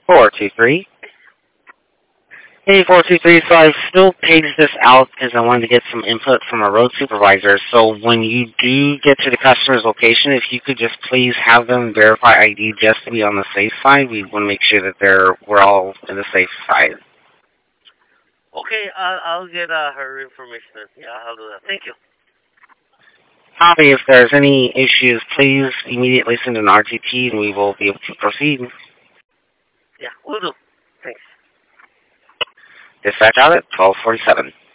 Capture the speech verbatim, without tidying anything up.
four two three. Hey, four two three, so I've still paged this out because I wanted to get some input from a road supervisor. So when you do get to the customer's location, if you could just please have them verify I D just to be on the safe side, we want to make sure that they're we're all in the safe side. Okay, I'll, I'll get uh, her information. Yeah, I'll do that. Thank you. Copy. If there's any issues, please immediately send an R T T and we will be able to proceed. Yeah, we'll do. Thanks. Dispatch out at twelve forty-seven.